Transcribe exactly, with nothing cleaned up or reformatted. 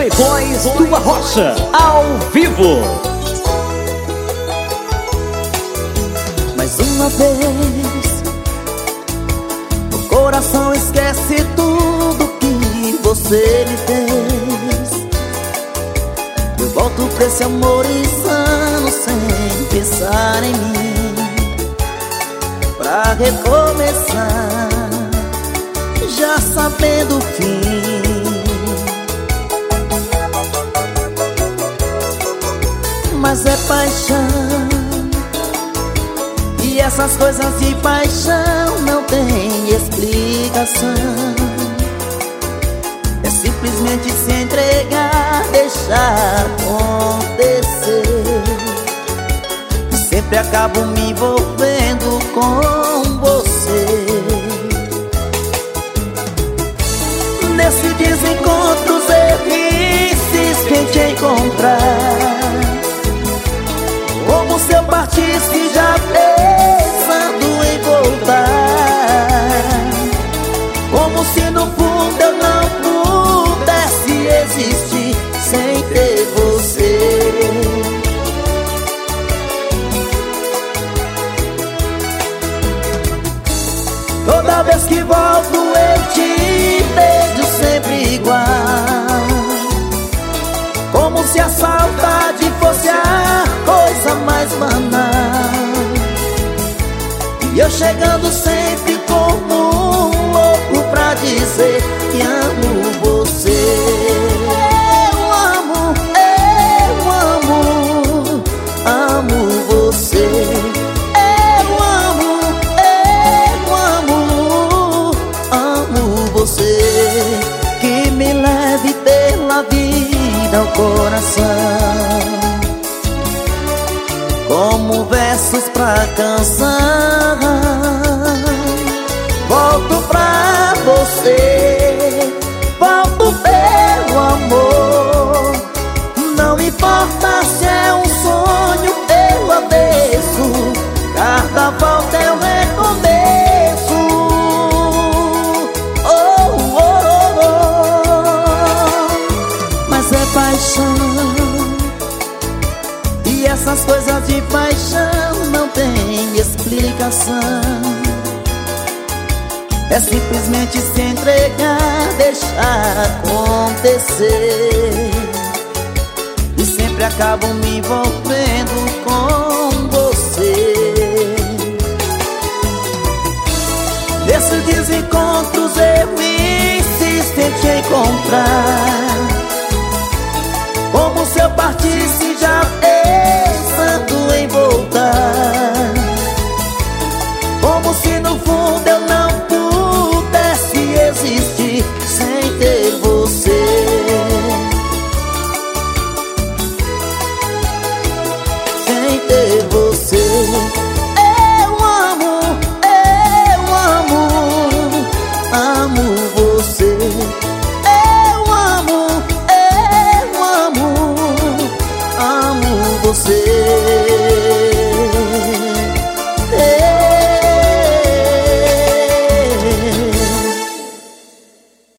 Playboys do Arrocha, ao vivo. Mais uma vez, o coração esquece tudo que você me fez. Eu volto pra esse amor insano sem pensar em mim, pra recomeçar, já sabendo o fim. Mas é paixão, e essas coisas de paixão não tem explicação. É simplesmente se entregar, deixar acontecer. E sempre acabo me envolvendo com você. Nesse desencontro eu insisto em te encontrar, como se eu partisse já pensando em voltar, como se no fundo eu não pudesse existir sem ter você. Toda vez que volto eu te vejo sempre igual, como se a saudade fosse a coisa mais banal. E eu chegando sempre como um louco pra dizer que amo você. Eu amo, eu amo, amo você. Eu amo, eu amo, amo você. Que me leve pela vida ao coração, como versos pra canção. Volto pra você, volto pelo amor. Não importa se é um sonho pelo avesso, cada volta é um recomeço. Oh, oh, oh, oh. Mas é paixão, e essas coisas de paixão não tem explicação. É simplesmente se entregar, deixar acontecer. E sempre acabo me envolvendo com você. Nesses desencontros eu insisto em te encontrar, como se eu partisse já pensando em voltar, como se no fundo eu não pudesse existir sem ter você. Sem ter você.